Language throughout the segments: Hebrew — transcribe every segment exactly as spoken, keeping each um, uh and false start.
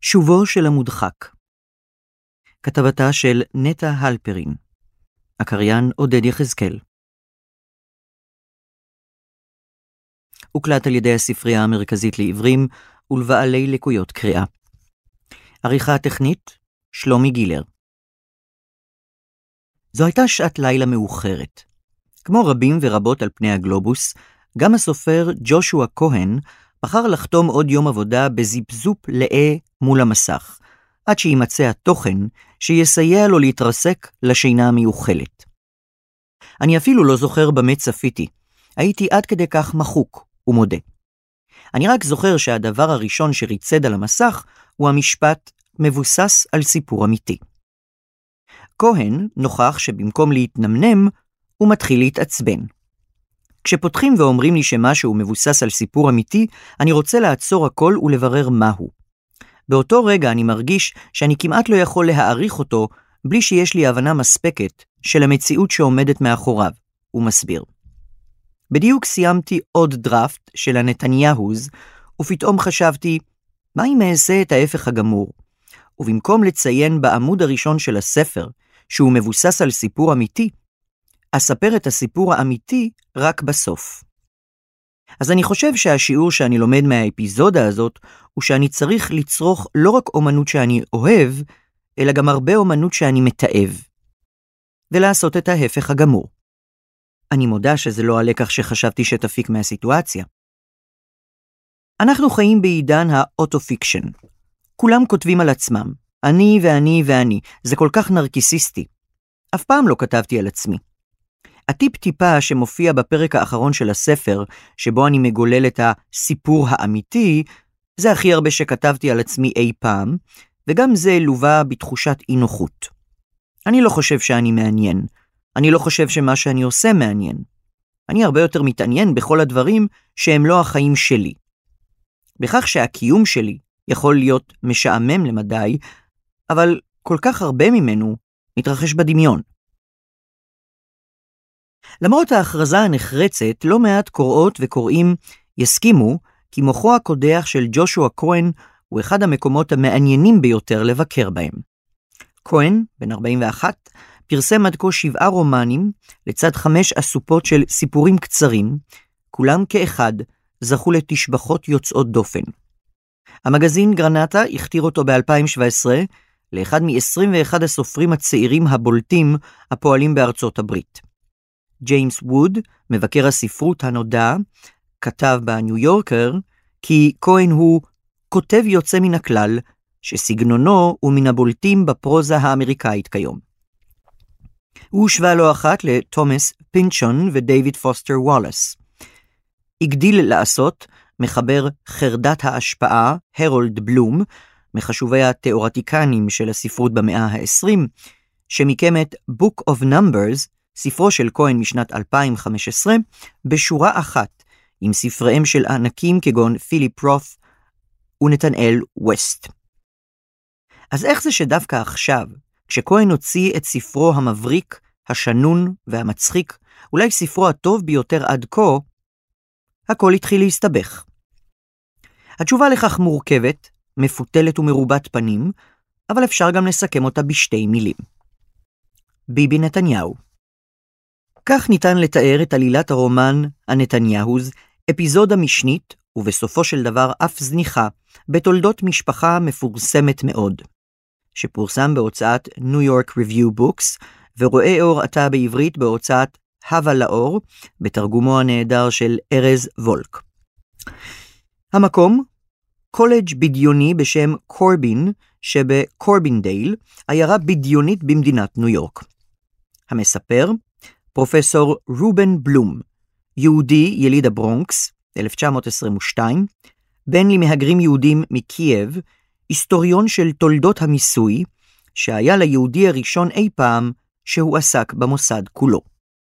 שובו של המודחק. כתבתה של נטע הלפרין. הקריין עודד יחזקאל. הוקלט על ידי הספרייה המרכזית לעברים ולבעלי לקויות קריאה. עריכה טכנית שלומי גילר. זו הייתה שעת לילה מאוחרת. כמו רבים ורבות על פני הגלובוס, גם הסופר ג'ושוע כהן בחר לחתום עוד יום עבודה בזיפזופ לאה מול המסך, עד שימצא התוכן שיסייע לו להתרסק לשינה המיוחלת. אני אפילו לא זוכר במה צפיתי, הייתי עד כדי כך מחוק ומודה. אני רק זוכר שהדבר הראשון שריצד על המסך הוא המשפט מבוסס על סיפור אמיתי. כהן נוכח שבמקום להתנמנם, הוא מתחיל להתעצבן. כשפותחים ואומרים לי שמשהו מבוסס על סיפור אמיתי, אני רוצה לעצור הכל ולברר מהו. באותו רגע אני מרגיש שאני כמעט לא יכול להעריך אותו, בלי שיש לי הבנה מספקת של המציאות שעומדת מאחוריו, הוא מסביר. בדיוק סיימתי עוד דראפט של הנתניהוז, ופתאום חשבתי, מה אם אעשה את ההפך הגמור? ובמקום לציין בעמוד הראשון של הספר, שהוא מבוסס על סיפור אמיתי, אספר את הסיפור האמיתי רק בסוף. אז אני חושב שהשיעור שאני לומד מהאפיזודה הזאת, הוא שאני צריך לצרוך לא רק אומנות שאני אוהב, אלא גם הרבה אומנות שאני מתאהב. ולעשות את ההפך הגמור. אני מודה שזה לא הלקח שחשבתי שתפיק מהסיטואציה. אנחנו חיים בעידן האוטו-פיקשן. כולם כותבים על עצמם. אני ואני ואני. זה כל כך נרקיסיסטי. אף פעם לא כתבתי על עצמי. הטיפ-טיפה שמופיע בפרק האחרון של הספר, שבו אני מגולל את הסיפור האמיתי, זה הכי הרבה שכתבתי על עצמי אי פעם, וגם זה לובה בתחושת אי נוחות. אני לא חושב שאני מעניין. אני לא חושב שמה שאני עושה מעניין. אני הרבה יותר מתעניין בכל הדברים שהם לא החיים שלי. בכך שהקיום שלי יכול להיות משעמם למדי, אבל כל כך הרבה ממנו מתרחש בדמיון. למרות ההכרזה הנחרצת, לא מעט קוראות וקוראים יסכימו כי מוחו הקודח של ג'ושוע כהן הוא אחד המקומות המעניינים ביותר לבקר בהם. כהן, בן ארבעים ואחת, פרסם עד כה שבעה רומנים לצד חמש אסופות של סיפורים קצרים, כולם כאחד זכו לתשבחות יוצאות דופן. המגזין גרנטה הכתיר אותו ב-אלפיים שבע עשרה לאחד מ-עשרים ואחד הסופרים הצעירים הבולטים הפועלים בארצות הברית. ג'יימס ווד, מבקר הספרות הנודע, כתב בניו יורקר כי כהן הוא כותב יוצא מן הכלל, שסגנונו הוא מן הבולטים בפרוזה האמריקאית כיום. הוא הושווה לא אחת לתומאס פינצ'ון ודייוויד פוסטר וואלאס. הגדיל לעשות מחבר חרדת ההשפעה, הרולד בלום, מחשובי התיאורטיקנים של הספרות במאה ה-עשרים, שמיקם את Book of Numbers, ספרו של כהן משנת אלפיים וחמש עשרה, בשורה אחת עם ספריהם של ענקים כגון פיליפ רות ונתנאל ווסט. אז איך זה שדווקא עכשיו, כשכהן הוציא את ספרו המבריק, השנון והמצחיק, אולי ספרו הטוב ביותר עד כה, הכל התחיל להסתבך. התשובה לכך מורכבת, מפותלת ומרובת פנים, אבל אפשר גם לסכם אותה בשתי מילים. ביבי נתניהו. כך ניתן לתאר את עלילת הרומן הנתניהוז, אפיזודה משנית, ובסופו של דבר אף זניחה, בתולדות משפחה מפורסמת מאוד, שפורסם בהוצאת ניו יורק ריוויו בוקס, ורואה אור עתה בעברית בהוצאת הווה לאור, בתרגומו הנהדר של ארז וולק. המקום, קולג' בדיוני בשם קורבין, שבקורבינדייל, עיירה בדיונית במדינת ניו יורק. המספר, פרופסור רובן בלום, יהודי יליד הברונקס, אלף תשע מאות עשרים ושתיים, בן למהגרים יהודים מקייב, היסטוריון של תולדות המיסוי, שהיה ליהודי הראשון אי פעם שהוא עסק במוסד כולו.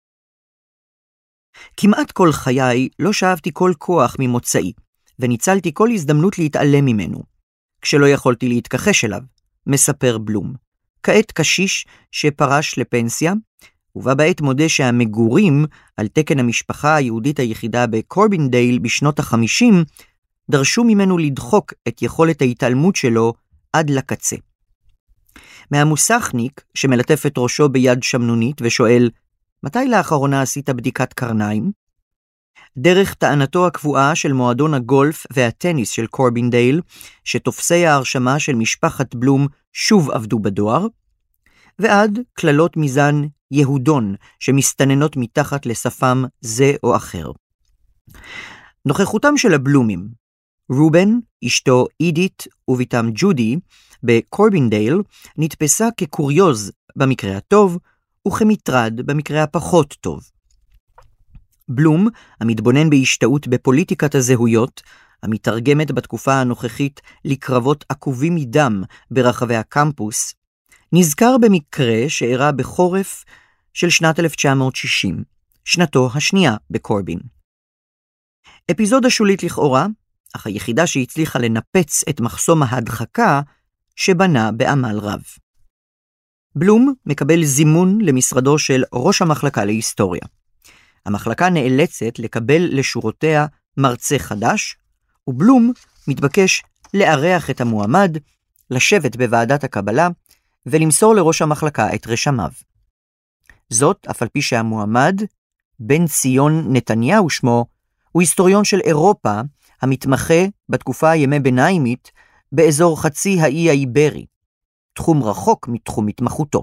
כמעט כל חיי לא שאבתי כל כוח ממוצאי, וניצלתי כל הזדמנות להתעלם ממנו, כשלא יכולתי להתכחש אליו, מספר בלום. כעת קשיש שפרש לפנסיה, ובה בעת מודה שהמגורים על תקן המשפחה היהודית היחידה בקורבינדייל בשנות החמישים, דרשו ממנו לדחוק את יכולת ההתעלמות שלו עד לקצה. מהמוסכניק שמלטף את ראשו ביד שמנונית ושואל, מתי לאחרונה עשית בדיקת קרניים? דרך טענתו הקבועה של מועדון הגולף והטניס של קורבינדייל, שתופסי ההרשמה של משפחת בלום שוב עבדו בדואר, ועד כללות מזן יהודון שמסתננות מתחת לשפם זה או אחר. נוכחותם של הבלומים, רובן, אשתו אידית וביתם ג'ודי, בקורבינדייל נתפסה כקוריוז במקרה הטוב וכמטרד במקרה הפחות טוב. בלום, המתבונן בהשתאות בפוליטיקת הזהויות, המתרגמת בתקופה הנוכחית לקרבות עקובים מדם ברחבי הקמפוס, נזכר במקרה שאירע בחורף של שנת אלף תשע מאות שישים, שנתו השנייה בקורבין. אפיזודה שולית לכאורה, אך היחידה שהצליחה לנפץ את מחסום ההדחקה שבנה בעמל רב. בלום מקבל זימון למשרדו של ראש המחלקה להיסטוריה. המחלקה נאלצת לקבל לשורותיה מרצה חדש, ובלום מתבקש לארח את המועמד, לשבת בוועדת הקבלה, ולמסור לראש המחלקה את רשמיו. זאת, אף על פי שהמועמד, בן ציון נתניהו שמו, הוא היסטוריון של אירופה, המתמחה בתקופה הימי ביניימית, באזור חצי האי האיברי, תחום רחוק מתחום התמחותו.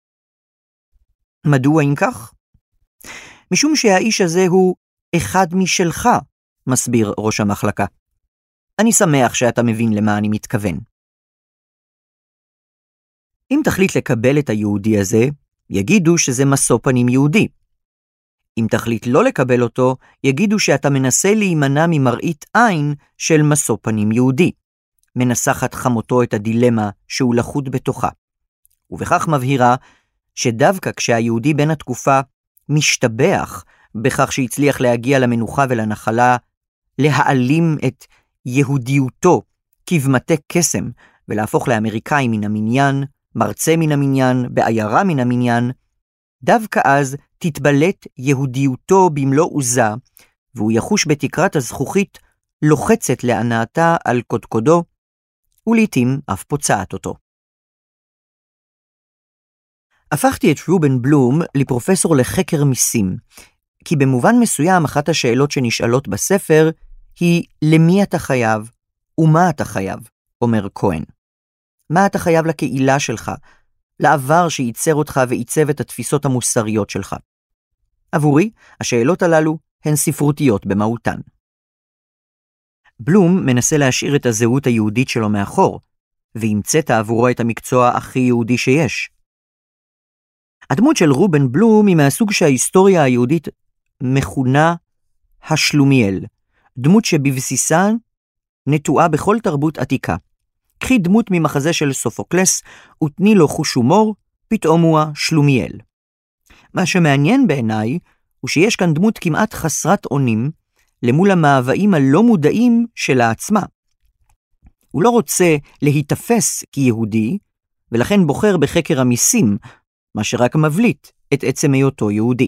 מדוע אם כך? משום שהאיש הזה הוא אחד משלך, מסביר ראש המחלקה. אני שמח שאתה מבין למה אני מתכוון. אם תחליט לקבל את היהודי הזה, יגידו שזה משוא פנים יהודי. אם תחליט לא לקבל אותו, יגידו שאתה מנסה להימנע ממראית עין של משוא פנים יהודי. מנסחת חמותו את הדילמה שהוא לחוד בתוכה. ובכך מבהירה שדווקא כשהיהודי בן התקופה משתבח בכך שהצליח להגיע למנוחה ולנחלה, להעלים את יהודיותו כבמטה קסם ולהפוך לאמריקאי מן המניין, מרצה מן המניין, בעיירה מן המניין, דווקא אז תתבלט יהודיותו במלוא עוזה, והוא יחוש בתקרת הזכוכית לוחצת להנאתה על קודקודו, ולעיתים אף פוצעת אותו. הפכתי את רובן בלום לפרופסור לחקר מיסים, כי במובן מסוים אחת השאלות שנשאלות בספר היא למי אתה חייב ומה אתה חייב, אומר כהן. מה אתה חייב לקהילה שלך, לעבר שייצר אותך ועיצב את התפיסות המוסריות שלך. עבורי, השאלות הללו הן ספרותיות במהותן. בלום מנסה להשאיר את הזהות היהודית שלו מאחור, והמצאת עבורו את המקצוע הכי יהודי שיש. הדמות של רובן בלום היא מהסוג שההיסטוריה היהודית מכונה השלומיאל, דמות שבבסיסה נטועה בכל תרבות עתיקה. קחי דמות ממחזה של סופוקלס ותני לו חוש הומור, פתאום הוא השלומיאל. מה שמעניין בעיניי הוא שיש כאן דמות כמעט חסרת אונים למול המאוויים הלא מודעים שלה עצמה. הוא לא רוצה להתאפס כיהודי, ולכן בוחר בחקר המיסים, מה שרק מבליט את עצם היותו יהודי.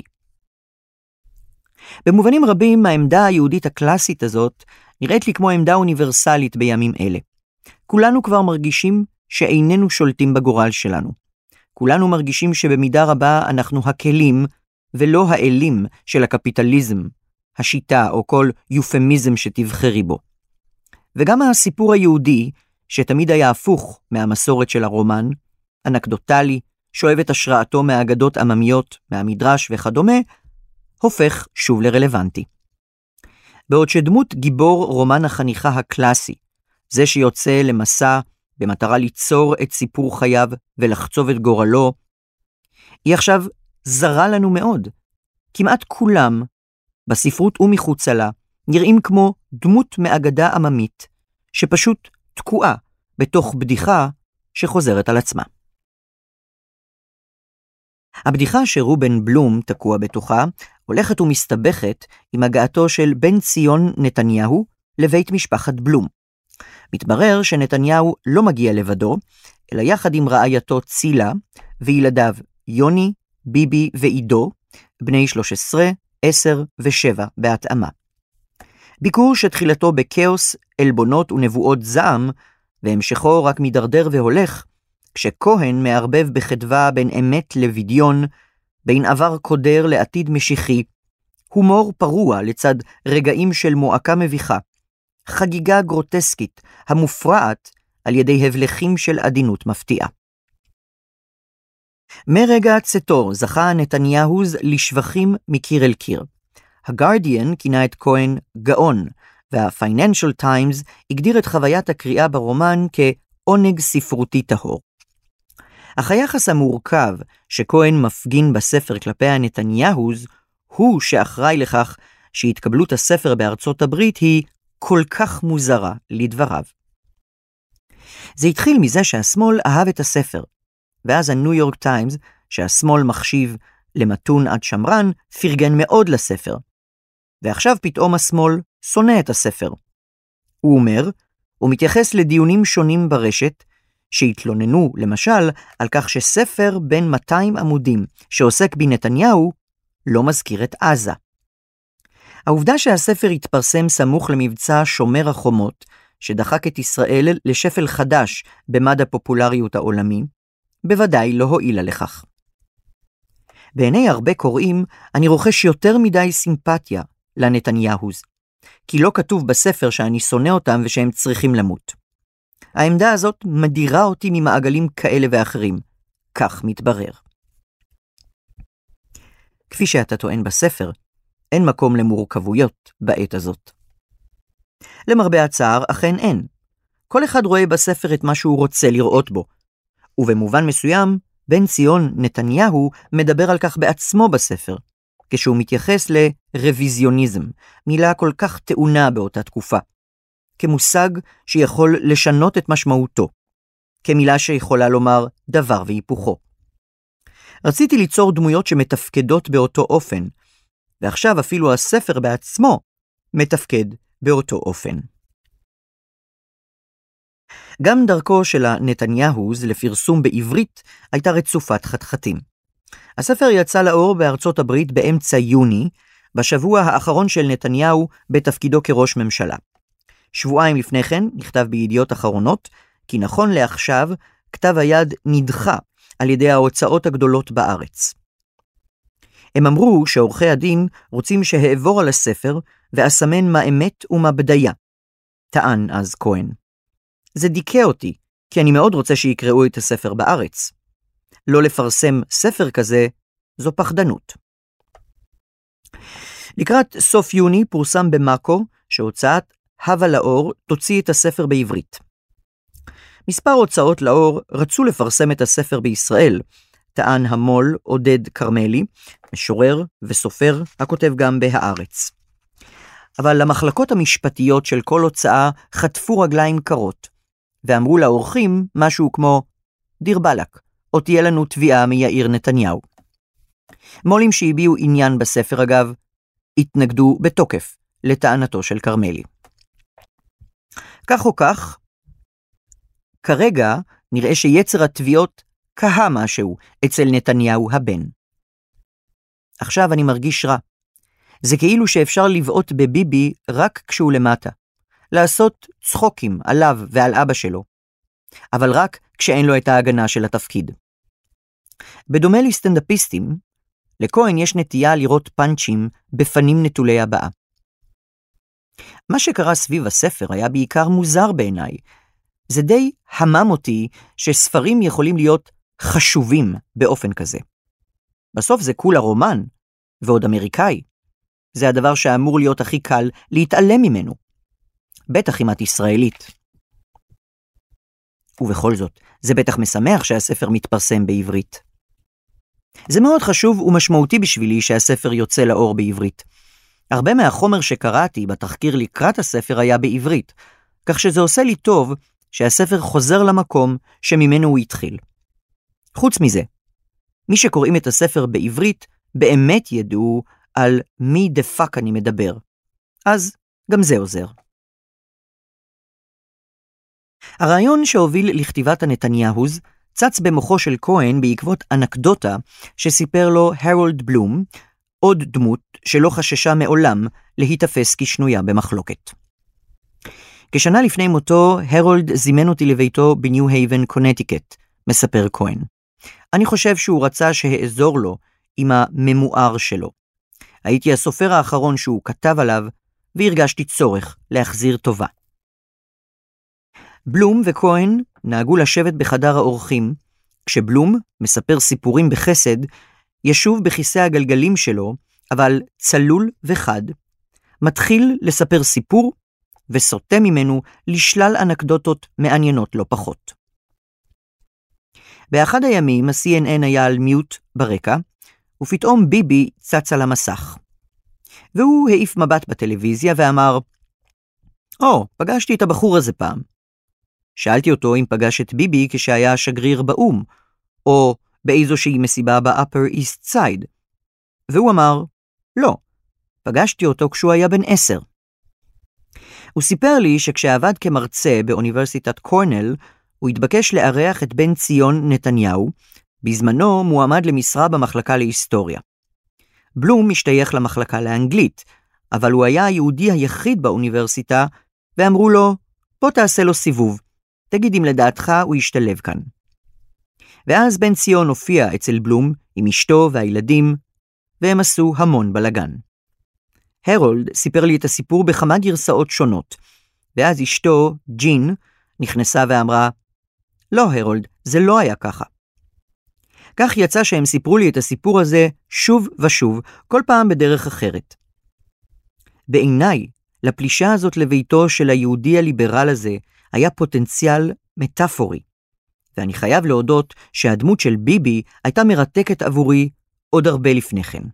במובנים רבים, העמדה היהודית הקלאסית הזאת נראית לי כמו עמדה אוניברסלית בימים אלה. כולנו כבר מרגישים שאיננו שולטים בגורל שלנו. כולנו מרגישים שבמידה רבה אנחנו הכלים ולא האלים של הקפיטליזם, השיטה או כל יופמיזם שתבחרי בו. וגם הסיפור היהודי, שתמיד היה הפוך מהמסורת של הרומן, אנקדוטלי, שואב את השראתו מהאגדות עממיות, מהמדרש וכדומה, הופך שוב לרלוונטי. בעוד שדמות גיבור רומן החניכה הקלאסי, זה שיוצא למסע במטרה ליצור את סיפור חייו ולחצוב את גורלו, היא עכשיו זרה לנו מאוד. כמעט כולם, בספרות ומחוצה לה, נראים כמו דמות מאגדה עממית, שפשוט תקועה בתוך בדיחה שחוזרת על עצמה. הבדיחה שרובן בלום תקוע בתוכה, הולכת ומסתבכת עם הגעתו של בן ציון נתניהו לבית משפחת בלום. מתברר שנתניהו לא מגיע לבדו, אלא יחד עם רעייתו צילה וילדיו יוני, ביבי ועידו, בני שלוש עשרה, עשר ושבע בהתאמה. ביקור שתחילתו בקאוס, אלבונות ונבואות זעם, והמשכו רק מדרדר והולך, כשכהן מערבב בחדווה בין אמת לבדיון, בין עבר קודר לעתיד משיחי, הומור פרוע לצד רגעים של מועקה מביכה, חגיגה גרוטסקית המופרעת על ידי הבלחים של עדינות מפתיעה. מרגע צטור זכה נתניהוז לשבחים מקיר אל קיר. הגארדיאן כינה את כהן גאון, וה-Financial Times הגדיר את חוויית הקריאה ברומן כעונג ספרותי טהור. אך היחס המורכב שכהן מפגין בספר כלפי הנתניהוז, הוא שאחראי לכך שהתקבלות הספר בארצות הברית היא כל כך מוזרה לדבריו. זה התחיל מזה שהשמאל אהב את הספר, ואז הניו יורק טיימס, שהשמאל מחשיב למתון עד שמרן, פרגן מאוד לספר. ועכשיו פתאום השמאל שונא את הספר. הוא אומר, הוא מתייחס לדיונים שונים ברשת, שהתלוננו למשל על כך שספר בין מאתיים עמודים שעוסק בנתניהו לא מזכיר את עזה. העובדה שהספר התפרסם סמוך למבצע שומר החומות, שדחק את ישראל לשפל חדש במד הפופולריות העולמי, בוודאי לא הועילה לכך. בעיני הרבה קוראים, אני רוכש יותר מדי סימפתיה לנתניהוז, כי לא כתוב בספר שאני שונא אותם ושהם צריכים למות. העמדה הזאת מדירה אותי ממעגלים כאלה ואחרים, כך מתברר. כפי שאתה טוען בספר, אין מקום למורכבויות בעת הזאת. למרבה הצער, אכן אין. כל אחד רואה בספר את מה שהוא רוצה לראות בו, ובמובן מסוים, בן ציון נתניהו מדבר על כך בעצמו בספר, כשהוא מתייחס לרוויזיוניזם, מילה כל כך טעונה באותה תקופה, כמושג שיכול לשנות את משמעותו, כמילה שיכולה לומר דבר והיפוכו. רציתי ליצור דמויות שמתפקדות באותו אופן, ועכשיו אפילו הספר בעצמו מתפקד באותו אופן. גם דרכו של הנתניהוז לפרסום בעברית הייתה רצופת חתחתים. הספר יצא לאור בארצות הברית באמצע יוני, בשבוע האחרון של נתניהו בתפקידו כראש ממשלה. שבועיים לפני כן נכתב בידיעות אחרונות, כי נכון לעכשיו כתב היד נדחה על ידי ההוצאות הגדולות בארץ. הם אמרו שעורכי הדין רוצים שהעבור על הספר ואסמן מה אמת ומה בדיה. טען אז כהן. זה דיכא אותי, כי אני מאוד רוצה שיקראו את הספר בארץ. לא לפרסם ספר כזה, זו פחדנות. לקראת סוף יוני פורסם במאקו שהוצאת הווה לאור תוציא את הספר בעברית. מספר הוצאות לאור רצו לפרסם את הספר בישראל, טען המול עודד קרמלי, משורר וסופר הכותב גם בהארץ. אבל למחלקות המשפטיות של כל הוצאה חטפו רגליים קרות, ואמרו לאורחים משהו כמו, דיר בלק, או תהיה לנו תביעה מיאיר נתניהו. מולים שהביעו עניין בספר אגב, התנגדו בתוקף לטענתו של קרמלי. כך או כך, כרגע נראה שיצר התביעות קהה משהו אצל נתניהו הבן. עכשיו אני מרגיש רע. זה כאילו שאפשר לבעוט בביבי רק כשהוא למטה. לעשות צחוקים עליו ועל אבא שלו. אבל רק כשאין לו את ההגנה של התפקיד. בדומה לסטנדאפיסטים, לכהן יש נטייה לראות פאנצ'ים בפנים נטולי הבאה. מה שקרה סביב הספר היה בעיקר מוזר בעיניי. זה די המם אותי שספרים יכולים להיות חשובים באופן כזה. בסוף זה כולה רומן, ועוד אמריקאי. זה הדבר שאמור להיות הכי קל להתעלם ממנו. בטח אם את ישראלית. ובכל זאת, זה בטח משמח שהספר מתפרסם בעברית. זה מאוד חשוב ומשמעותי בשבילי שהספר יוצא לאור בעברית. הרבה מהחומר שקראתי בתחקיר לקראת הספר היה בעברית, כך שזה עושה לי טוב שהספר חוזר למקום שממנו הוא התחיל. חוץ מזה, מי שקוראים את הספר בעברית באמת ידעו על מי דפק אני מדבר. אז גם זה עוזר. הרעיון שהוביל לכתיבת הנתניהוז צץ במוחו של כהן בעקבות אנקדוטה שסיפר לו הרולד בלום, עוד דמות שלא חששה מעולם להתאפס כשנויה במחלוקת. כשנה לפני מותו, הרולד זימן אותי לביתו בניו הייבן, קונטיקט, מספר כהן. אני חושב שהוא רצה שהאזור לו עם הממואר שלו. הייתי הסופר האחרון שהוא כתב עליו, והרגשתי צורך להחזיר טובה. בלום וכהן נהגו לשבת בחדר האורחים, כשבלום מספר סיפורים בחסד, ישוב בכיסא הגלגלים שלו, אבל צלול וחד, מתחיל לספר סיפור, וסוטה ממנו לשלל אנקדוטות מעניינות לא פחות. באחד הימים ה-סי אן אן היה על מיוט ברקע, ופתאום ביבי צץ על המסך. והוא העיף מבט בטלוויזיה ואמר, או, oh, פגשתי את הבחור הזה פעם. שאלתי אותו אם פגש את ביבי כשהיה שגריר באום, או באיזושהי מסיבה ב-Upper East Side. והוא אמר, לא, פגשתי אותו כשהוא היה בן עשר. הוא סיפר לי שכשעבד כמרצה באוניברסיטת קורנל, הוא התבקש לארח את בן ציון נתניהו, בזמנו מועמד למשרה במחלקה להיסטוריה. בלום משתייך למחלקה לאנגלית, אבל הוא היה היהודי היחיד באוניברסיטה, ואמרו לו, בוא תעשה לו סיבוב, תגיד אם לדעתך הוא ישתלב כאן. ואז בן ציון הופיע אצל בלום עם אשתו והילדים, והם עשו המון בלגן. הרולד סיפר לי את הסיפור בכמה גרסאות שונות, ואז אשתו, ג'ין, נכנסה ואמרה, לא הרולד, זה לא היה ככה. כך יצא שהם סיפרו לי את הסיפור הזה שוב ושוב, כל פעם בדרך אחרת. בעיניי, לפלישה הזאת לביתו של היהודי הליברל הזה, היה פוטנציאל מטאפורי. ואני חייב להודות שהדמות של ביבי הייתה מרתקת עבורי עוד הרבה לפני כן.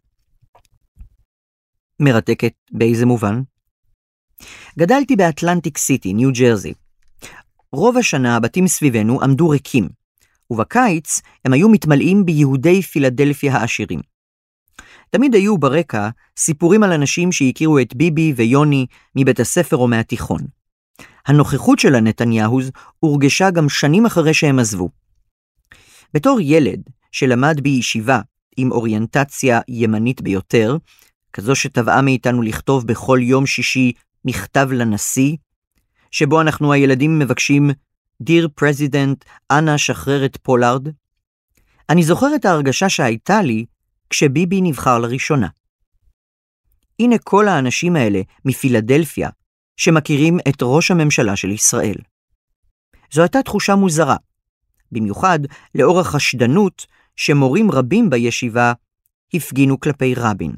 מרתקת באיזה מובן? גדלתי באטלנטיק סיטי, ניו ג'רזי. רוב השנה הבתים סביבנו עמדו ריקים, ובקיץ הם היו מתמלאים ביהודי פילדלפיה העשירים. תמיד היו ברקע סיפורים על אנשים שהכירו את ביבי ויוני מבית הספר או מהתיכון. הנוכחות של הנתניהוז הורגשה גם שנים אחרי שהם עזבו. בתור ילד שלמד בישיבה עם אוריינטציה ימנית ביותר, כזו שטבעה מאיתנו לכתוב בכל יום שישי מכתב לנשיא, שבו אנחנו הילדים מבקשים, Dear President, אנא שחרר את פולארד. אני זוכר את ההרגשה שהייתה לי כשביבי נבחר לראשונה. הנה כל האנשים האלה מפילדלפיה, שמכירים את ראש הממשלה של ישראל. זו הייתה תחושה מוזרה, במיוחד לאור החשדנות שמורים רבים בישיבה הפגינו כלפי רבין.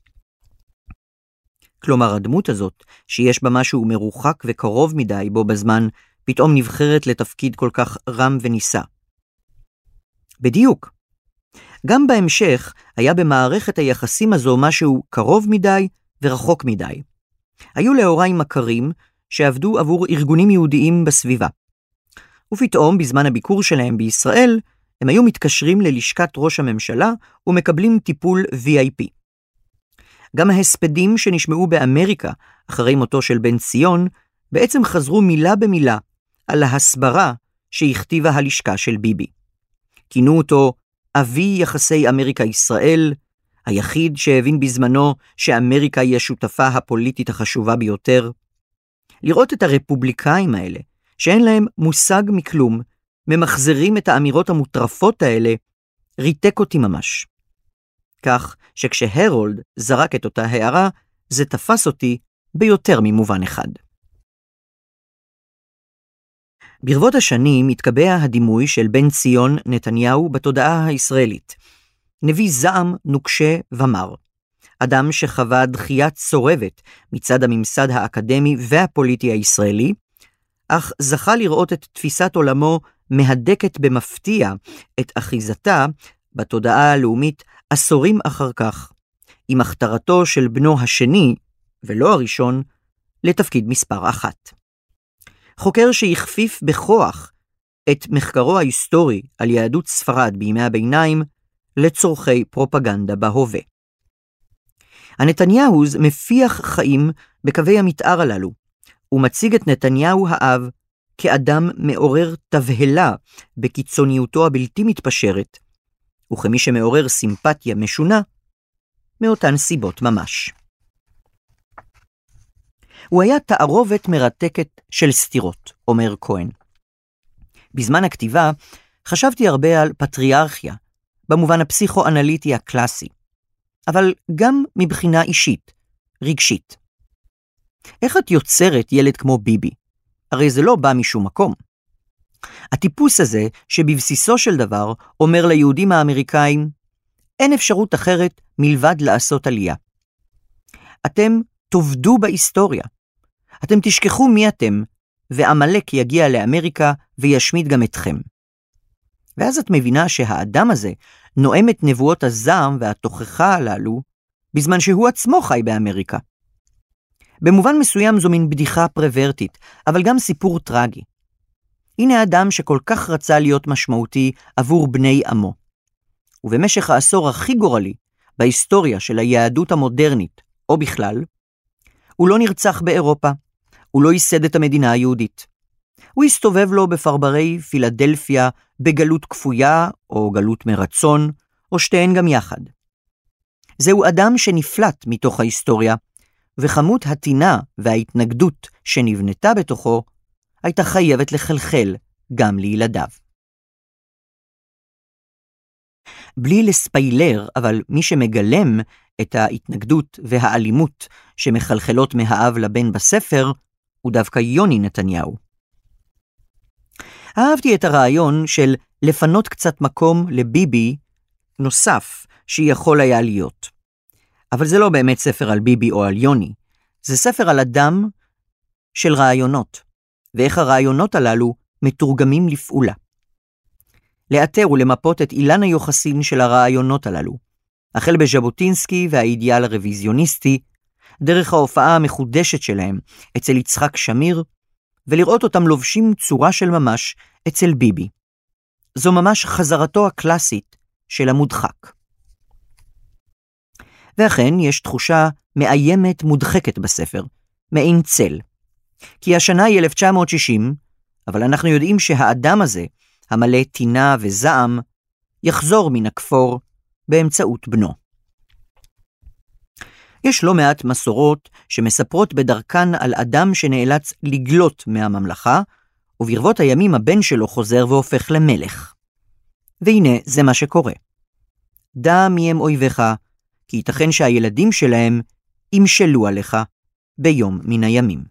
כלומר, הדמות הזאת, שיש בה משהו מרוחק וקרוב מדי בו בזמן, פתאום נבחרת לתפקיד כל כך רם וניסה. בדיוק. גם בהמשך היה במערכת היחסים הזו משהו קרוב מדי ורחוק מדי. היו להוריי מכרים שעבדו עבור ארגונים יהודיים בסביבה. ופתאום, בזמן הביקור שלהם בישראל, הם היו מתקשרים ללשכת ראש הממשלה ומקבלים טיפול וי איי פי. גם ההספדים שנשמעו באמריקה אחרי מותו של בן ציון, בעצם חזרו מילה במילה על ההסברה שהכתיבה הלשכה של ביבי. כינו אותו אבי יחסי אמריקה-ישראל, היחיד שהבין בזמנו שאמריקה היא השותפה הפוליטית החשובה ביותר. לראות את הרפובליקאים האלה, שאין להם מושג מכלום, ממחזרים את האמירות המוטרפות האלה, ריתק אותי ממש. כך שכשהרולד זרק את אותה הערה, זה תפס אותי ביותר ממובן אחד. ברבות השנים התקבע הדימוי של בן ציון נתניהו בתודעה הישראלית. נביא זעם נוקשה ומר. אדם שחווה דחייה צורבת מצד הממסד האקדמי והפוליטי הישראלי, אך זכה לראות את תפיסת עולמו מהדקת במפתיע את אחיזתה בתודעה הלאומית עשורים אחר כך, עם הכתרתו של בנו השני, ולא הראשון, לתפקיד מספר אחת. חוקר שהכפיף בכוח את מחקרו ההיסטורי על יהדות ספרד בימי הביניים לצורכי פרופגנדה בהווה. הנתניהוז מפיח חיים בקווי המתאר הללו, ומציג את נתניהו האב כאדם מעורר תבהלה בקיצוניותו הבלתי מתפשרת, וכמי שמעורר סימפתיה משונה מאותן סיבות ממש. הוא היה תערובת מרתקת של סתירות, אומר כהן. בזמן הכתיבה חשבתי הרבה על פטריארכיה, במובן הפסיכואנליטי הקלאסי, אבל גם מבחינה אישית, רגשית. איך את יוצרת ילד כמו ביבי? הרי זה לא בא משום מקום. הטיפוס הזה שבבסיסו של דבר אומר ליהודים האמריקאים, אין אפשרות אחרת מלבד לעשות עלייה. אתם תובדו בהיסטוריה. אתם תשכחו מי אתם, ועמלק יגיע לאמריקה וישמיד גם אתכם. ואז את מבינה שהאדם הזה נואם את נבואות הזעם והתוכחה הללו, בזמן שהוא עצמו חי באמריקה. במובן מסוים זו מין בדיחה פרוורטית, אבל גם סיפור טרגי. הנה אדם שכל כך רצה להיות משמעותי עבור בני עמו. ובמשך העשור הכי גורלי, בהיסטוריה של היהדות המודרנית, או בכלל, הוא לא נרצח באירופה, הוא לא ייסד את המדינה היהודית. הוא הסתובב לו בפרברי פילדלפיה בגלות כפויה או גלות מרצון, או שתיהן גם יחד. זהו אדם שנפלט מתוך ההיסטוריה, וכמות הטינה וההתנגדות שנבנתה בתוכו, הייתה חייבת לחלחל גם לילדיו. בלי לספיילר, אבל מי שמגלם את ההתנגדות והאלימות שמחלחלות מהאב לבן בספר, הוא דווקא יוני נתניהו. אהבתי את הרעיון של לפנות קצת מקום לביבי נוסף שיכול היה להיות. אבל זה לא באמת ספר על ביבי או על יוני, זה ספר על אדם של רעיונות, ואיך הרעיונות הללו מתורגמים לפעולה. לאתר ולמפות את אילן היוחסין של הרעיונות הללו, החל בז'בוטינסקי והאידיאל הרוויזיוניסטי, דרך ההופעה המחודשת שלהם אצל יצחק שמיר, ולראות אותם לובשים צורה של ממש אצל ביבי. זו ממש חזרתו הקלאסית של המודחק. ואכן יש תחושה מאיימת מודחקת בספר, מעין צל. כי השנה היא אלף תשע מאות שישים, אבל אנחנו יודעים שהאדם הזה, המלא טינה וזעם, יחזור מן הכפור באמצעות בנו. יש לא מעט מסורות שמספרות בדרכן על אדם שנאלץ לגלות מהממלכה, וברבות הימים הבן שלו חוזר והופך למלך. והנה זה מה שקורה. דע מי הם אויביך, כי ייתכן שהילדים שלהם ימשלו עליך ביום מן הימים.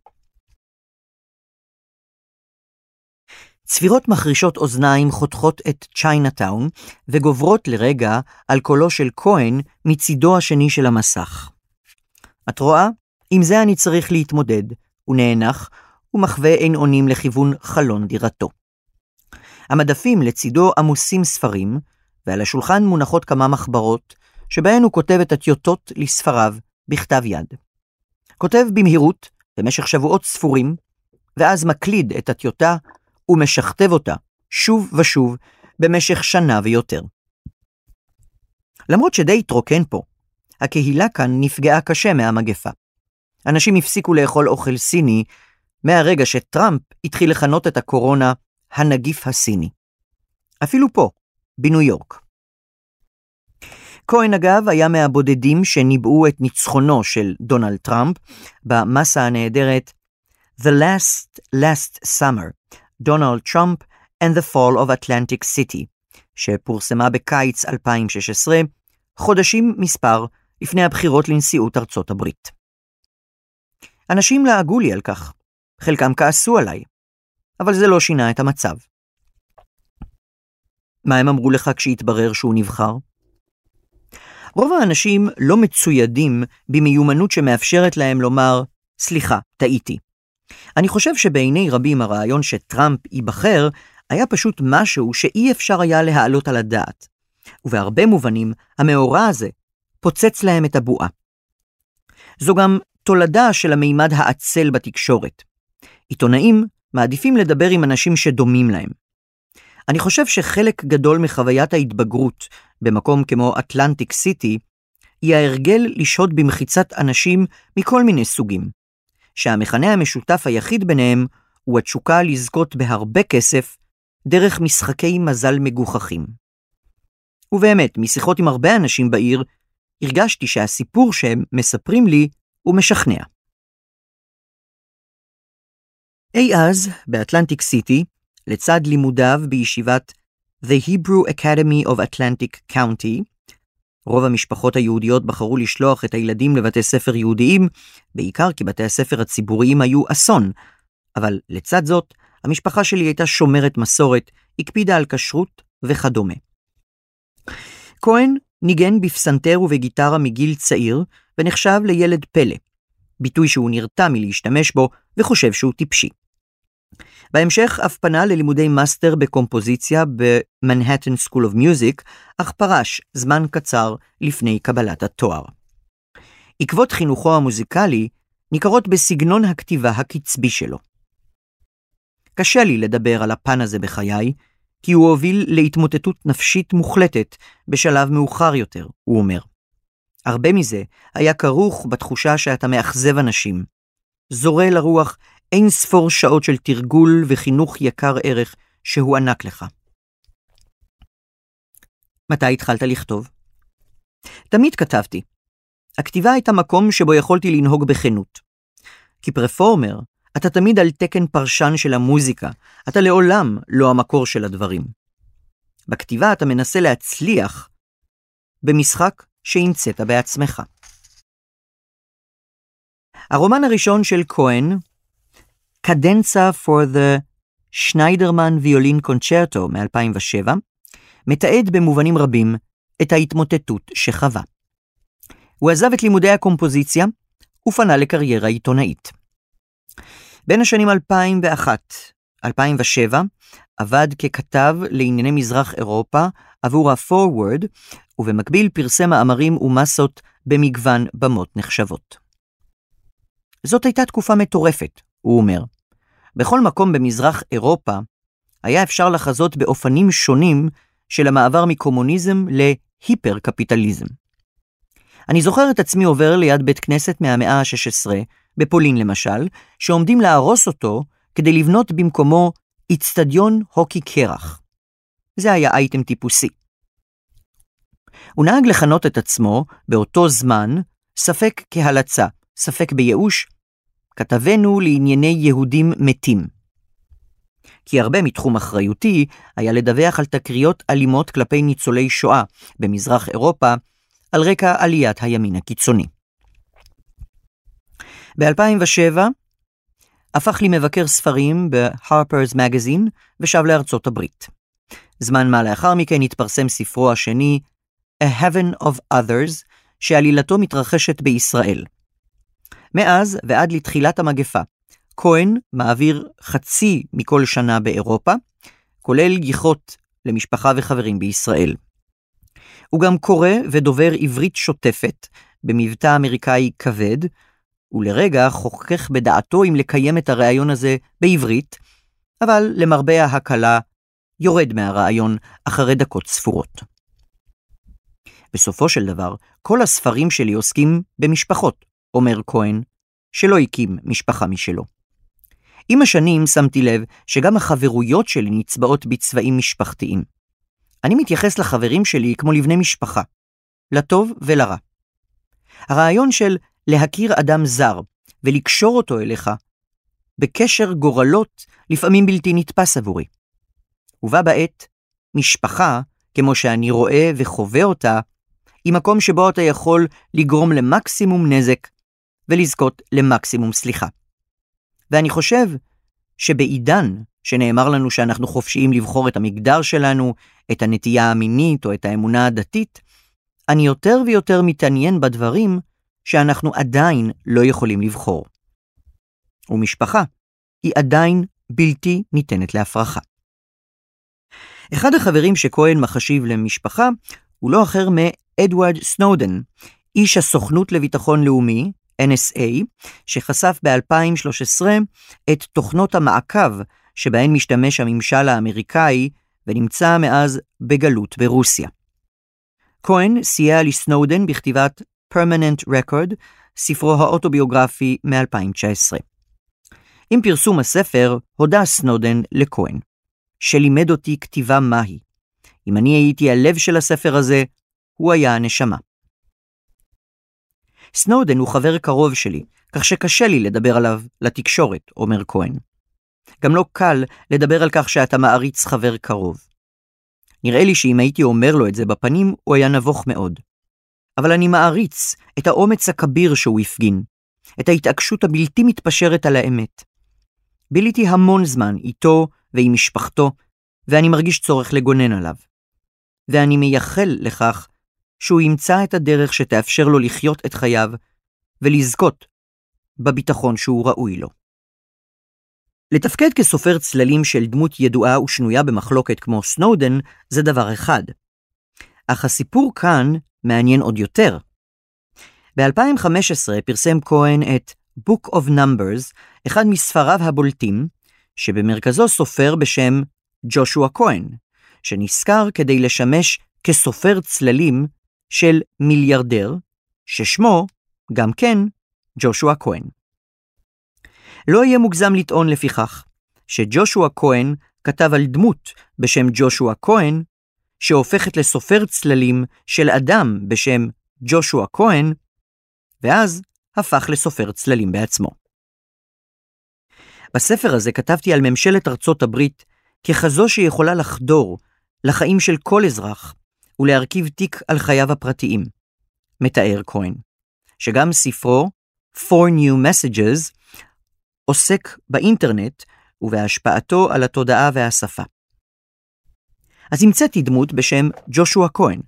צפירות מחרישות אוזניים חותכות את צ'יינאטאון וגוברות לרגע על קולו של כהן מצידו השני של המסך. את רואה? עם זה אני צריך להתמודד. הוא נאנח ומחווה עין עונים לכיוון חלון דירתו. המדפים לצידו עמוסים ספרים, ועל השולחן מונחות כמה מחברות, שבהן הוא כותב את הטיוטות לספריו בכתב יד. כותב במהירות במשך שבועות ספורים, ואז מקליד את הטיוטה ומשכתב אותה שוב ושוב במשך שנה ויותר. למרות שדי התרוקן פה, הקהילה כאן נפגעה קשה מהמגפה. אנשים הפסיקו לאכול אוכל סיני מהרגע שטראמפ התחיל לכנות את הקורונה הנגיף הסיני. אפילו פה, בניו יורק. כהן אגב היה מהבודדים שניבאו את ניצחונו של דונלד טראמפ במסה הנהדרת The Last Last Summer, Donald Trump and the Fall of Atlantic City, שפורסמה בקיץ אלפיים ושש עשרה, חודשים מספר לפני הבחירות לנשיאות ארצות הברית. אנשים לעגו לי על כך, חלקם כעסו עליי, אבל זה לא שינה את המצב. מה הם אמרו לך כשהתברר שהוא נבחר? רוב האנשים לא מצוידים במיומנות שמאפשרת להם לומר, סליחה, טעיתי. אני חושב שבעיני רבים הרעיון שטראמפ ייבחר היה פשוט משהו שאי אפשר היה להעלות על הדעת. ובהרבה מובנים המאורע הזה פוצץ להם את הבועה. זו גם תולדה של המימד העצל בתקשורת. עיתונאים מעדיפים לדבר עם אנשים שדומים להם. אני חושב שחלק גדול מחוויית ההתבגרות במקום כמו אטלנטיק סיטי היא ההרגל לשהות במחיצת אנשים מכל מיני סוגים, שהמכנה המשותף היחיד ביניהם הוא התשוקה לזכות בהרבה כסף דרך משחקי מזל מגוחכים. ובאמת, משיחות עם הרבה אנשים בעיר, הרגשתי שהסיפור שהם מספרים לי הוא משכנע. אי אז, באטלנטיק סיטי, לצד לימודיו בישיבת The Hebrew Academy of Atlantic County, רוב המשפחות היהודיות בחרו לשלוח את הילדים לבתי ספר יהודיים, בעיקר כי בתי הספר הציבוריים היו אסון, אבל לצד זאת, המשפחה שלי הייתה שומרת מסורת, הקפידה על כשרות וכדומה. כהן ניגן בפסנתר ובגיטרה מגיל צעיר, ונחשב לילד פלא, ביטוי שהוא נרתע מלהשתמש בו וחושב שהוא טיפשי. בהמשך אף פנה ללימודי מאסטר בקומפוזיציה במנהטן סקול אוף מיוזיק, אך פרש זמן קצר לפני קבלת התואר. עקבות חינוכו המוזיקלי ניכרות בסגנון הכתיבה הקצבי שלו. קשה לי לדבר על הפן הזה בחיי, כי הוא הוביל להתמוטטות נפשית מוחלטת בשלב מאוחר יותר, הוא אומר. הרבה מזה היה כרוך בתחושה שאתה מאכזב אנשים, זורה לרוח אין ספור שעות של תרגול וחינוך יקר ערך שהוא ענק לך. מתי התחלת לכתוב? תמיד כתבתי. הכתיבה הייתה מקום שבו יכולתי לנהוג בכנות. כפרפורמר, אתה תמיד על תקן פרשן של המוזיקה, אתה לעולם לא המקור של הדברים. בכתיבה אתה מנסה להצליח במשחק שהמצאת בעצמך. הרומן הראשון של כהן, קדנצה for the Schneiderman Violin Concerto מ-אלפיים ושבע, מתעד במובנים רבים את ההתמוטטות שחווה. הוא עזב את לימודי הקומפוזיציה ופנה לקריירה עיתונאית. בין השנים אלפיים ואחת עד אלפיים ושבע עבד ככתב לענייני מזרח אירופה עבור ה-Forward, ובמקביל פרסם מאמרים ומסות במגוון במות נחשבות. זאת הייתה תקופה מטורפת, הוא אומר. בכל מקום במזרח אירופה היה אפשר לחזות באופנים שונים של המעבר מקומוניזם להיפר-קפיטליזם. אני זוכר את עצמי עובר ליד בית כנסת מהמאה ה-שש עשרה, בפולין למשל, שעומדים להרוס אותו כדי לבנות במקומו אצטדיון הוקי קרח. זה היה אייטם טיפוסי. הוא נהג לכנות את עצמו באותו זמן ספק כהלצה, ספק בייאוש, כתבנו לענייני יהודים מתים. כי הרבה מתחום אחריותי היה לדווח על תקריות אלימות כלפי ניצולי שואה במזרח אירופה, על רקע עליית הימין הקיצוני. ב-אלפיים ושבע הפך לי מבקר ספרים ב-Harper's Magazine ושב לארצות הברית. זמן מה לאחר מכן התפרסם ספרו השני, A Heaven of Others, שעלילתו מתרחשת בישראל. מאז ועד לתחילת המגפה, כהן מעביר חצי מכל שנה באירופה, כולל גיחות למשפחה וחברים בישראל. הוא גם קורא ודובר עברית שוטפת במבטא אמריקאי כבד, ולרגע חוכך בדעתו אם לקיים את הרעיון הזה בעברית, אבל למרבה ההקלה יורד מהרעיון אחרי דקות ספורות. בסופו של דבר, כל הספרים שלי עוסקים במשפחות, אומר כהן, שלא הקים משפחה משלו. עם השנים שמתי לב שגם החברויות שלי נצבעות בצבעים משפחתיים. אני מתייחס לחברים שלי כמו לבני משפחה, לטוב ולרע. הרעיון של להכיר אדם זר ולקשור אותו אליך, בקשר גורלות לפעמים בלתי נתפס עבורי. ובה בעת, משפחה, כמו שאני רואה וחווה אותה, היא מקום שבו אתה יכול לגרום למקסימום נזק ולזכות למקסימום סליחה. ואני חושב שבעידן שנאמר לנו שאנחנו חופשיים לבחור את המגדר שלנו, את הנטייה המינית או את האמונה הדתית, אני יותר ויותר מתעניין בדברים שאנחנו עדיין לא יכולים לבחור. ומשפחה היא עדיין בלתי ניתנת להפרחה. אחד החברים שכהן מחשיב למשפחה הוא לא אחר מאדוארד סנודן, איש הסוכנות לביטחון לאומי, אן אס איי, שחשף ב-אלפיים ושלוש עשרה את תוכנות המעקב שבהן משתמש הממשל האמריקאי ונמצא מאז בגלות ברוסיה. כהן סייע לסנודן בכתיבת Permanent Record, ספרו האוטוביוגרפי מ-אלפיים ותשע עשרה. עם פרסום הספר הודה סנודן לכהן, שלימד אותי כתיבה מהי. אם אני הייתי הלב של הספר הזה, הוא היה הנשמה. סנודן הוא חבר קרוב שלי, כך שקשה לי לדבר עליו לתקשורת, אומר כהן. גם לא קל לדבר על כך שאתה מעריץ חבר קרוב. נראה לי שאם הייתי אומר לו את זה בפנים, הוא היה נבוך מאוד. אבל אני מעריץ את האומץ הכביר שהוא הפגין, את ההתעקשות הבלתי מתפשרת על האמת. ביליתי המון זמן איתו ועם משפחתו, ואני מרגיש צורך לגונן עליו. ואני מייחל לכך שהוא ימצא את הדרך שתאפשר לו לחיות את חייו, ולזכות בביטחון שהוא ראוי לו. לתפקד כסופר צללים של דמות ידועה ושנויה במחלוקת כמו סנודן זה דבר אחד. אך הסיפור כאן מעניין עוד יותר. ב-אלפיים וחמש עשרה פרסם כהן את Book of Numbers, אחד מספריו הבולטים, שבמרכזו סופר בשם ג'ושוע כהן, שנזכר כדי לשמש כסופר צללים של מיליארדר, ששמו גם כן ג'ושוע כהן. לא יהיה מוגזם לטעון לפיכך, שג'ושוע כהן כתב על דמות בשם ג'ושוע כהן, שהופכת לסופר צללים של אדם בשם ג'ושוע כהן, ואז הפך לסופר צללים בעצמו. בספר הזה כתבתי על ממשלת ארצות הברית ככזו שיכולה לחדור לחיים של כל אזרח ולהרכיב תיק על חייו הפרטיים, מתאר כהן, שגם ספרו Four New Messages עוסק באינטרנט ובהשפעתו על התודעה והשפה. אז המצאתי דמות בשם ג'ושוע כהן,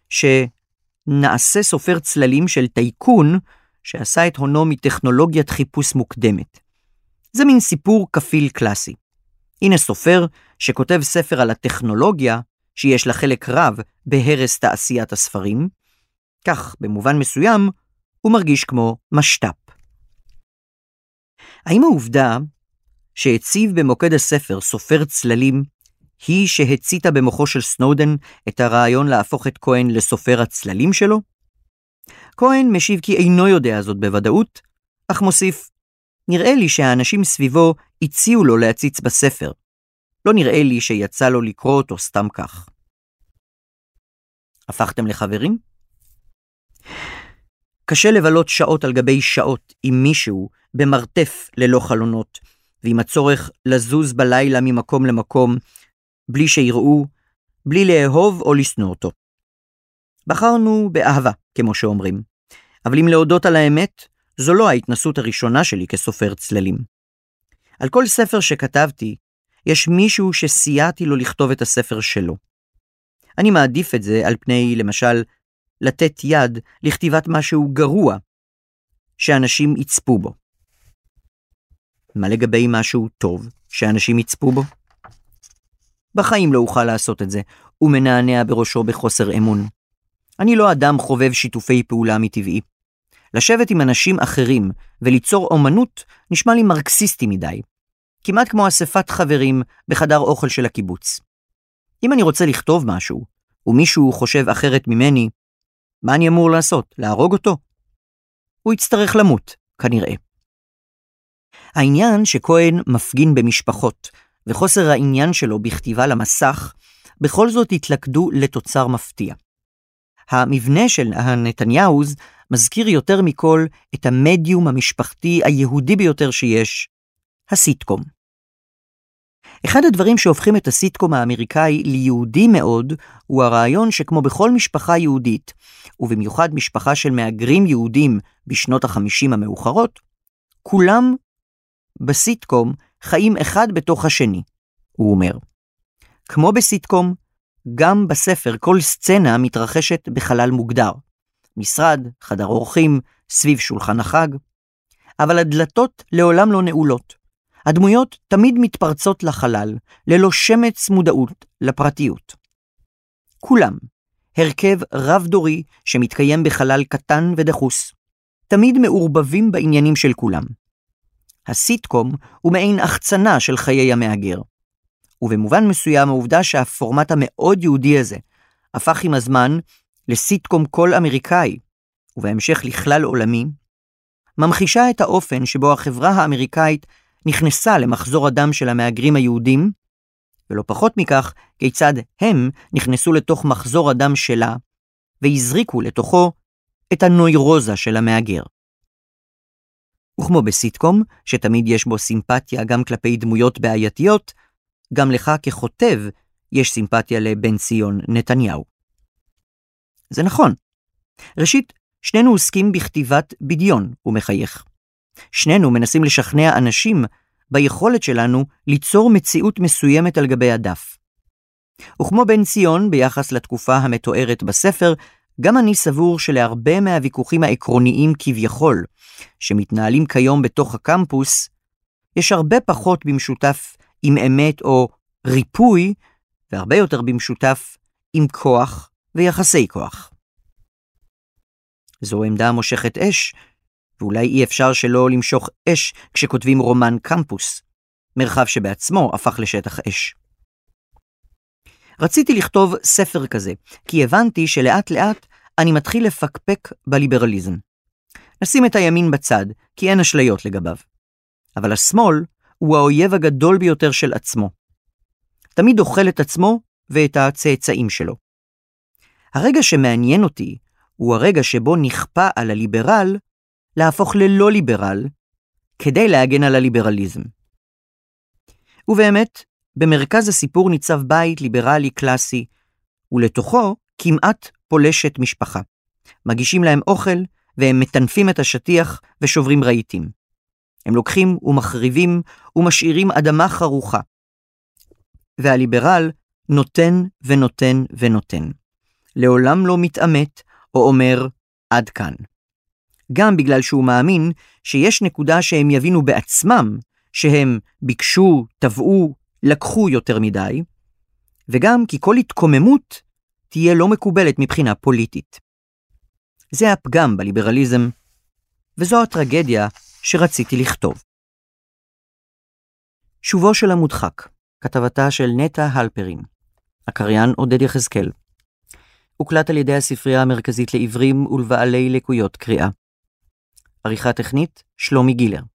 שנעשה סופר צללים של טייקון שעשה את הונו מטכנולוגיית חיפוש מוקדמת. זה מין סיפור כפיל קלאסי. הנה סופר שכותב ספר על הטכנולוגיה שיש לה חלק רב בהרס תעשיית הספרים, כך במובן מסוים הוא מרגיש כמו משת"פ. האם העובדה שהציב במוקד הספר סופר צללים היא שהציתה במוחו של סנודן את הרעיון להפוך את כהן לסופר הצללים שלו? כהן משיב כי אינו יודע זאת בוודאות, אך מוסיף, נראה לי שהאנשים סביבו הציעו לו להציץ בספר. לא נראה לי שיצא לו לקרוא אותו סתם כך. הפכתם לחברים? קשה לבלות שעות על גבי שעות עם מישהו במרתף ללא חלונות, ועם הצורך לזוז בלילה ממקום למקום, בלי שיראו, בלי לאהוב או לשנוא אותו. בחרנו באהבה, כמו שאומרים. אבל אם להודות על האמת, זו לא ההתנסות הראשונה שלי כסופר צללים. על כל ספר שכתבתי, יש מישהו שסייעתי לו לכתוב את הספר שלו. אני מעדיף את זה על פני, למשל, לתת יד לכתיבת משהו גרוע, שאנשים יצפו בו. מה לגבי משהו טוב שאנשים יצפו בו? בחיים לא אוכל לעשות את זה, ומנענע בראשו בחוסר אמון. אני לא אדם חובב שיתופי פעולה מטבעי. לשבת עם אנשים אחרים וליצור אומנות נשמע לי מרקסיסטי מדי, כמעט כמו אספת חברים בחדר אוכל של הקיבוץ. אם אני רוצה לכתוב משהו, ומישהו חושב אחרת ממני, מה אני אמור לעשות? להרוג אותו? הוא יצטרך למות, כנראה. העניין שכהן מפגין במשפחות, וחוסר העניין שלו בכתיבה למסך, בכל זאת התלכדו לתוצר מפתיע. המבנה של הנתניהוז מזכיר יותר מכל את המדיום המשפחתי היהודי ביותר שיש, הסיטקום. אחד הדברים שהופכים את הסיטקום האמריקאי ליהודי מאוד, הוא הרעיון שכמו בכל משפחה יהודית, ובמיוחד משפחה של מהגרים יהודים בשנות החמישים המאוחרות, כולם בסיטקום חיים אחד בתוך השני, הוא אומר. כמו בסיטקום, גם בספר כל סצנה מתרחשת בחלל מוגדר. משרד, חדר אורחים, סביב שולחן החג. אבל הדלתות לעולם לא נעולות. הדמויות תמיד מתפרצות לחלל, ללא שמץ מודעות לפרטיות. כולם, הרכב רב דורי שמתקיים בחלל קטן ודחוס, תמיד מעורבבים בעניינים של כולם. הסיטקום הוא מעין החצנה של חיי המאגר. ובמובן מסוים העובדה שהפורמט המאוד יהודי הזה הפך עם הזמן לסיטקום כל אמריקאי, ובהמשך לכלל עולמי, ממחישה את האופן שבו החברה האמריקאית נכנסה למחזור הדם של המאגרים היהודים, ולא פחות מכך, כיצד הם נכנסו לתוך מחזור הדם שלה, והזריקו לתוכו את הנוירוזה של המאגר. וכמו בסיטקום, שתמיד יש בו סימפתיה גם כלפי דמויות בעייתיות, גם לך ככותב יש סימפתיה לבן ציון נתניהו. זה נכון. ראשית, שנינו עוסקים בכתיבת בדיון ומחייך. שנינו מנסים לשכנע אנשים ביכולת שלנו ליצור מציאות מסוימת על גבי הדף. וכמו בן ציון ביחס לתקופה המתוארת בספר, גם אני סבור שלהרבה מהוויכוחים העקרוניים כביכול, שמתנהלים כיום בתוך הקמפוס, יש הרבה פחות במשותף עם אמת או ריפוי, והרבה יותר במשותף עם כוח ויחסי כוח. זו עמדה מושכת אש, ואולי אי אפשר שלא למשוך אש כשכותבים רומן קמפוס, מרחב שבעצמו הפך לשטח אש. רציתי לכתוב ספר כזה, כי הבנתי שלאט לאט אני מתחיל לפקפק בליברליזם. נשים את הימין בצד, כי אין אשליות לגביו. אבל השמאל הוא האויב הגדול ביותר של עצמו. תמיד אוכל את עצמו ואת הצאצאים שלו. הרגע שמעניין אותי הוא הרגע שבו נכפה על הליברל להפוך ללא ליברל, כדי להגן על הליברליזם. ובאמת, במרכז הסיפור ניצב בית ליברלי קלאסי, ולתוכו כמעט פולשת משפחה. מגישים להם אוכל, והם מטנפים את השטיח ושוברים רהיטים. הם לוקחים ומחריבים ומשאירים אדמה חרוכה. והליברל נותן ונותן ונותן. לעולם לא מתאמת או אומר עד כאן. גם בגלל שהוא מאמין שיש נקודה שהם יבינו בעצמם, שהם ביקשו, תבעו, לקחו יותר מדי, וגם כי כל התקוממות תהיה לא מקובלת מבחינה פוליטית. זה הפגם בליברליזם, וזו הטרגדיה שרציתי לכתוב. שובו של המודחק, כתבתה של נטע הלפרין, הקריין עודד יחזקאל. הוקלט על ידי הספרייה המרכזית לעברים ולבעלי לקויות קריאה. עריכה טכנית שלומי גילר.